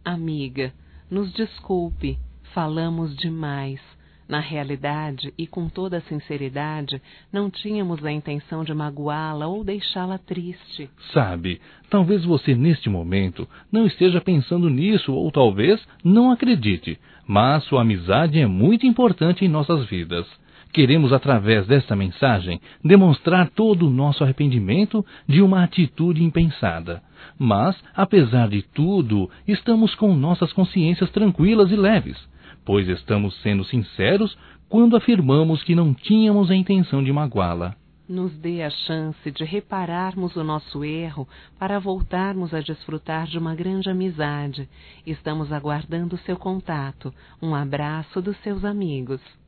Amiga, nos desculpe, falamos demais. Na realidade, e com toda a sinceridade, não tínhamos a intenção de magoá-la ou deixá-la triste. Sabe, talvez você neste momento não esteja pensando nisso ou talvez não acredite, mas sua amizade é muito importante em nossas vidas. Queremos, através desta mensagem, demonstrar todo o nosso arrependimento de uma atitude impensada. Mas, apesar de tudo, estamos com nossas consciências tranquilas e leves, pois estamos sendo sinceros quando afirmamos que não tínhamos a intenção de magoá-la. Nos dê a chance de repararmos o nosso erro para voltarmos a desfrutar de uma grande amizade. Estamos aguardando seu contato. Um abraço dos seus amigos.